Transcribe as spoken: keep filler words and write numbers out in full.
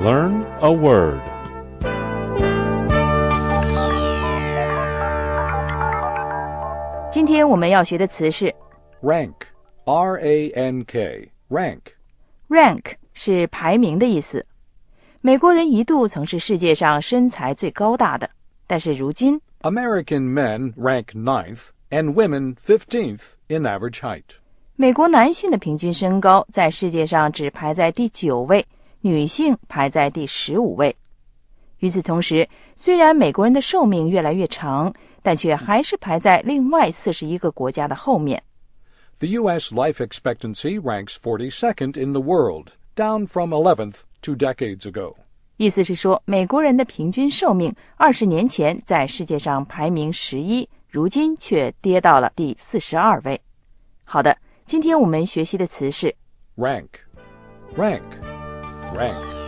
learn a word. Rank. 今天我们要学的词是 rank, R A N K, rank. Rank 是排名的意思。美国人一度曾是世界上身材最高大的，但是如今 American men rank ninth and women fifteenth in average height. 美国男性的平均身高在世界上只排在第九位，女性排在第十五位。与此同时，虽然美国人的寿命越来越长，但却还是排在另外四十一个国家的后面。 The U S life expectancy ranks forty-second in the world, down from eleventh two decades ago. 意思是说，美国人的平均寿命二十年前在世界上排名十一，如今却跌到了第四十二位。好的，今天我们学习的词是 rank, rank, rank.